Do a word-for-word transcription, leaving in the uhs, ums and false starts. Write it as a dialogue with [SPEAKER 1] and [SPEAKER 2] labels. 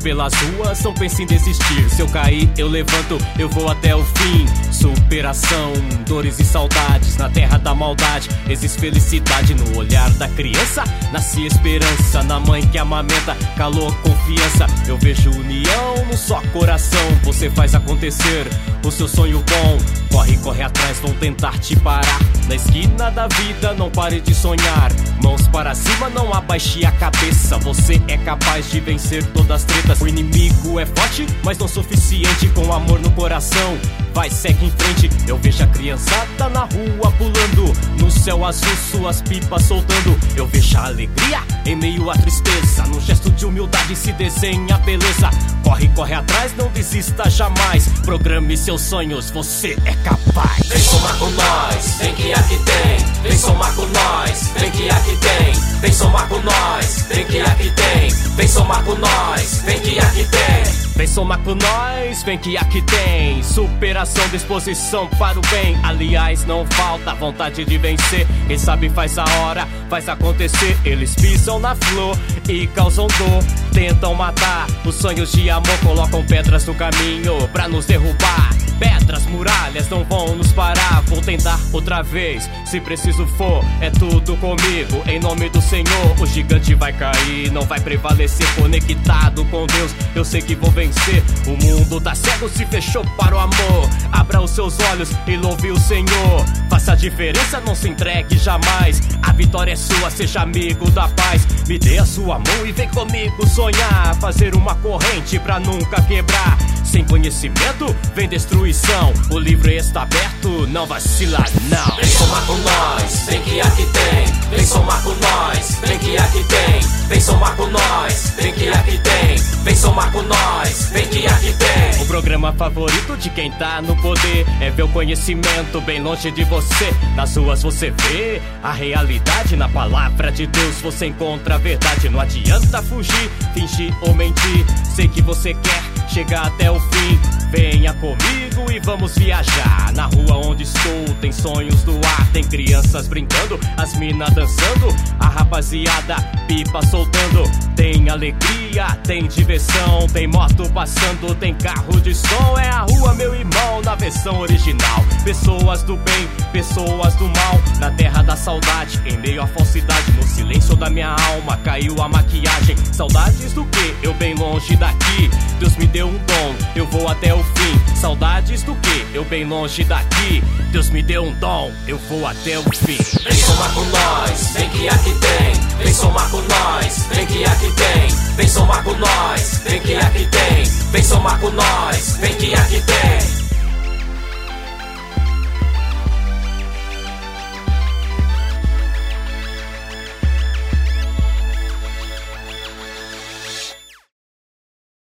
[SPEAKER 1] pelas ruas, não pense em desistir. Se eu cair, eu levanto, eu vou até o fim. Superação, dores e saudades. Na terra da maldade existe felicidade. No olhar da criança nasce esperança. Na mãe que amamenta, calor, confiança. Eu vejo união no só coração. Você faz acontecer o seu sonho bom. Corre, corre atrás, vão tentar te parar. Na esquina da vida, não pare de sonhar. Mãos para cima, não abaixe a cabeça. Você é capaz de vencer todas as tretas. O inimigo é forte, mas não suficiente. Com amor no coração, vai, segue em frente. Eu vejo a criançada na rua pulando, no céu azul suas pipas soltando. Eu vejo a alegria em meio à tristeza. Num gesto de humildade se desenha a beleza. Corre, corre atrás, não desista jamais. Programe seus sonhos, você é capaz.
[SPEAKER 2] Vem somar com nós, vem que aqui tem. Vem somar com nós, vem que aqui tem. Vem somar com nós, vem que aqui tem. Vem somar com nós, vem que aqui tem.
[SPEAKER 1] Vem somar com nós, vem que aqui tem. Superação, disposição para o bem. Aliás, não falta vontade de vencer. Quem sabe faz a hora, faz acontecer. Eles pisam na flor e causam dor. Tentam matar os sonhos de amor. Colocam pedras no caminho pra nos derrubar. Pedras, muralhas não vão nos parar. Vou tentar outra vez, se preciso for. É tudo comigo, em nome do Senhor. O gigante vai cair, não vai prevalecer. Conectado com Deus, eu sei que vou vencer. O mundo tá cego, se fechou para o amor. Abra os seus olhos e louve o Senhor. Faça a diferença, não se entregue jamais. A vitória é sua, seja amigo da paz. Me dê a sua mão e vem comigo sonhar. Fazer uma corrente pra nunca quebrar. Sem conhecimento, vem destruição. O livro está aberto, não vacila não.
[SPEAKER 2] Vem somar com nós, vem que aqui tem. Vem somar com nós, vem que aqui tem. Vem somar com nós, vem que aqui tem. Vem somar com nós, vem que aqui tem.
[SPEAKER 1] O programa favorito de quem tá no poder é ver o conhecimento bem longe de você. Nas ruas você vê a realidade. Na palavra de Deus você encontra a verdade. Não adianta fugir, fingir ou mentir. Sei que você quer chegar até o fim. Venha comigo e vamos viajar. Na rua onde estou tem sonhos no ar. Tem crianças brincando, as minas dançando. A rapaziada pipa soltando. Tem alegria, tem diversão. Tem moto passando, tem carro de som. É a rua, meu irmão, na versão original. Pessoas do bem, pessoas do mal. Na terra da saudade, em meio à falsidade. No silêncio da minha alma caiu a maquiagem. Saudades do que? Eu bem longe daqui. Deus me deu um dom, eu vou até o fim. Saudades do que? Eu bem longe daqui. Deus me deu um dom, eu vou até o fim.
[SPEAKER 2] Vem somar com nós, vem que aqui tem. Vem somar com nós, vem que aqui tem. Vem somar com nós, vem que aqui tem. Vem somar com nós, vem que aqui tem.